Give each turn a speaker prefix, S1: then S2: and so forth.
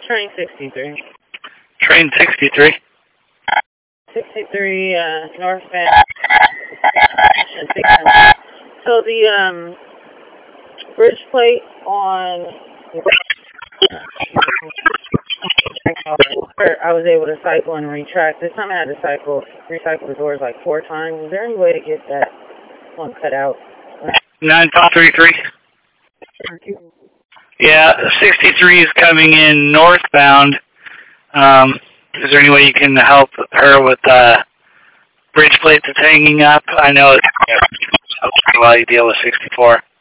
S1: Train 63.
S2: Train 63.
S1: 63, northbound. So the bridge plate on, I was able to cycle and retract. This time I had to recycle the doors like 4 times. Is there any way to get that one cut out?
S2: 9533. Yeah, 63 is coming in northbound. Is there any way you can help her with bridge plate that's hanging up? I know it's while you deal with 64.